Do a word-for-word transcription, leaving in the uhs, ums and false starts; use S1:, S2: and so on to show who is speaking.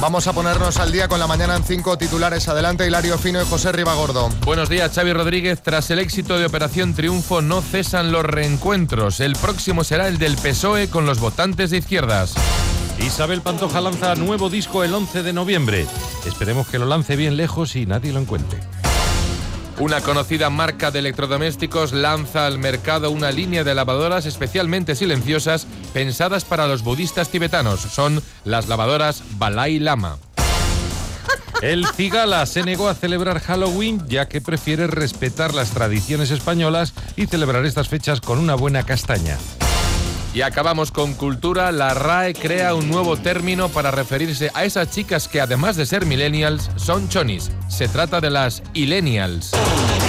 S1: Vamos a ponernos al día con la mañana en cinco titulares. Adelante, Hilario Fino y José Ribagordo.
S2: Buenos días, Xavi Rodríguez. Tras el éxito de Operación Triunfo, no cesan los reencuentros. El próximo será el del P S O E con los votantes de izquierdas.
S3: Isabel Pantoja lanza nuevo disco el once de noviembre. Esperemos que lo lance bien lejos y nadie lo encuentre.
S2: Una conocida marca de electrodomésticos lanza al mercado una línea de lavadoras especialmente silenciosas pensadas para los budistas tibetanos. Son las lavadoras Balai Lama.
S3: El Cigala se negó a celebrar Halloween ya que prefiere respetar las tradiciones españolas y celebrar estas fechas con una buena castaña.
S2: Y acabamos con cultura. La R A E crea un nuevo término para referirse a esas chicas que, además de ser millennials, son chonis. Se trata de las illennials.